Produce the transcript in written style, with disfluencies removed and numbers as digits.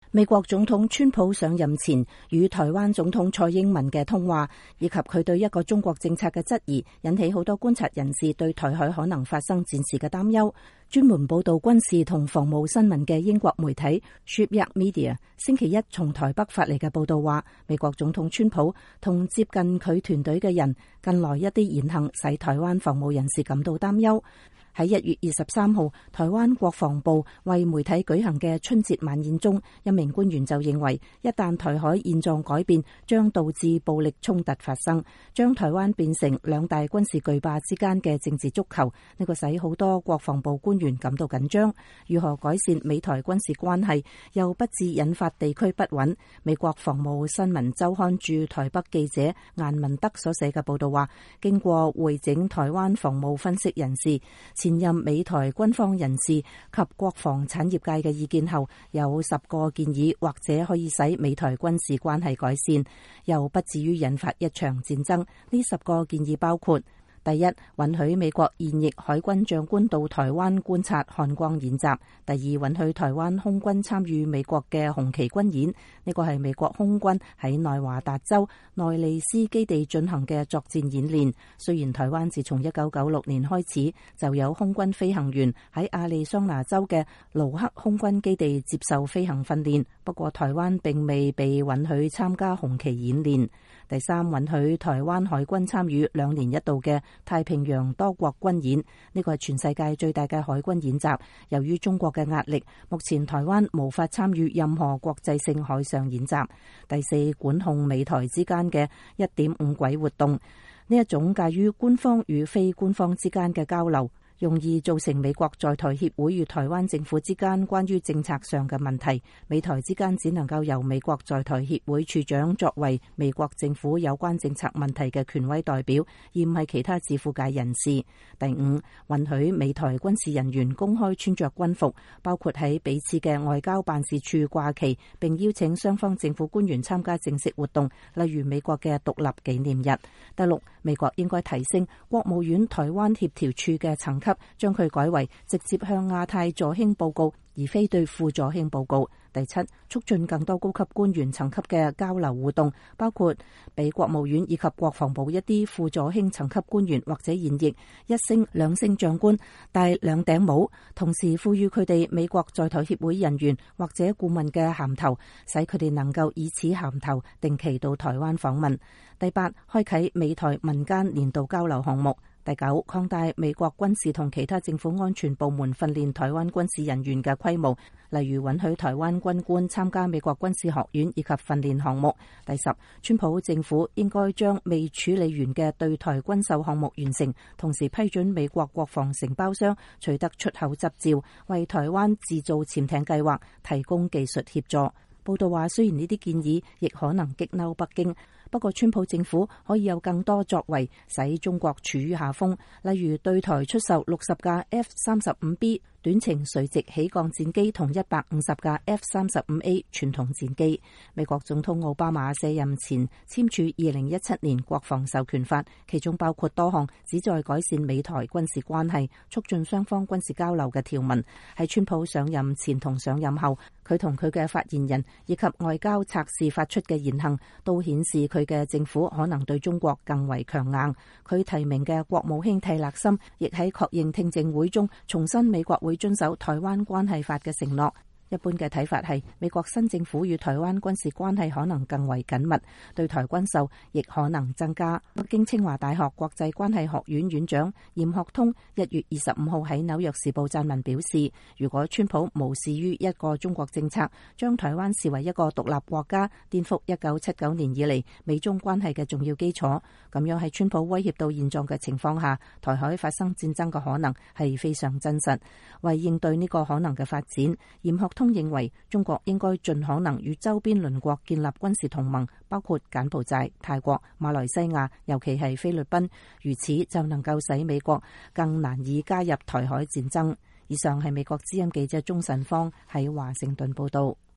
美國總統川普上任前與台灣總統蔡英文嘅通話，以及佢對一個中國政策嘅質疑，引起好多觀察人士對台海可能發生戰事嘅擔憂。專門報道軍事同防務新聞嘅英國媒體 Shipyard Media 星期一從台北發嚟嘅報道話，美國總統川普同接近佢團隊嘅人近來一啲言行使台灣防務人士感到擔憂。喺1月23號，台灣國防部為媒體舉行嘅春節晚宴中，一名官員就認為，一旦台海現狀改變，將導致暴力衝突發生，將台灣變成兩大軍事巨霸之間嘅政治足球。呢個使好多國防部官員感到緊張。如何改善美台軍事關係，又不致引發地區不穩？美國防務新聞週刊駐台北記者顏文德所寫嘅報道話，經過會整台灣防務分析人士、前任美台軍方人士及國防產業界嘅意見後，有10個建議，或者可以使美台軍事關係改善，又不至於引發一場戰爭。呢10個建議包括：第一，允許美國現役海軍長官到台灣觀察漢光演習；第二，允許台灣空軍參與美國嘅紅旗軍演，呢個係美國空軍喺內華達州內利斯基地進行嘅作戰演練。雖然台灣自從1996年開始就有空軍飛行員喺亞利桑那州嘅盧克空軍基地接受飛行訓練，不過台灣並未被允許參加紅旗演練。第三，允許台灣海軍參與2年一度嘅太平洋多國軍演，呢個係全世界最大嘅海軍演習。由於中國嘅壓力，目前台灣無法參與任何國際性海上演習。第四，管控美台之間嘅1.5軌活動，呢一種介於官方與非官方之間嘅交流，容易造成美國在台協會與台灣政府之間關於政策上嘅問題。美台之間只能夠由美國在台協會處長作為美國政府有關政策問題嘅權威代表，而唔係其他自負界人士。第五，允許美台軍事人員公開穿着軍服，包括喺彼此嘅外交辦事處掛旗，並邀請雙方政府官員參加正式活動，例如美國嘅獨立紀念日。第六，美國應該提升國務院台灣協調處嘅層級，將佢改為直接向亞太助興報告，而非對副助興報告。第七，促進更多高級官員層級嘅交流互動，包括俾國務院以及國防部一啲副助興層級官員或者現役1星、2星長官戴2頂帽，同時賦予佢哋美國在台協會人員或者顧問嘅銜頭，使佢哋能夠以此銜頭定期到台灣訪問。第八，開啟美台民間年度交流項目。第九，擴大美國軍事同其他政府安全部門訓練台灣軍事人員嘅規模，例如允許台灣軍官參加美國軍事學院以及訓練項目。第十，川普政府應該將未處理完嘅對台軍售項目完成，同時批准美國國防承包商取得出口執照，為台灣製造潛艇計劃提供技術協助。報道話，雖然呢啲建議亦可能激嬲北京，不過川普政府可以有更多作為，使中國處於下風，例如對台出售60架 F-35B 短程垂直起降戰機同150架 F-35A 傳統戰機。美國總統奧巴馬卸任前簽署2017年國防授權法，其中包括多項旨在改善美台軍事關係、促進雙方軍事交流嘅條文。喺川普上任前同上任後，佢同佢嘅發言人以及外交策士發出嘅言行，都顯示佢嘅政府可能對中國更為強硬。佢提名嘅國務卿蒂勒森亦喺確認聽證會中重申美國會遵守台灣關係法嘅承諾。一般嘅睇法係，美國新政府與台灣軍事關係可能更為緊密，對台軍售亦可能增加。北京清華大學國際關係學院院長嚴學通1月25號喺紐約時報撰文表示，如果川普無視於一個中國政策，將台灣視為一個獨立國家，顛覆1979年以嚟美中關係嘅重要基礎，咁樣喺川普威脅到現狀嘅情況下，台海發生戰爭嘅可能係非常真實。為應對呢個可能嘅發展，嚴學通認為中國應該盡可能與周邊鄰國建立軍事同盟，包括柬埔寨、泰國、馬來西亞，尤其係菲律賓，如此就能夠使美國更難以加入台海戰爭。以上係美國之音記者鍾晨芳喺華盛頓報道。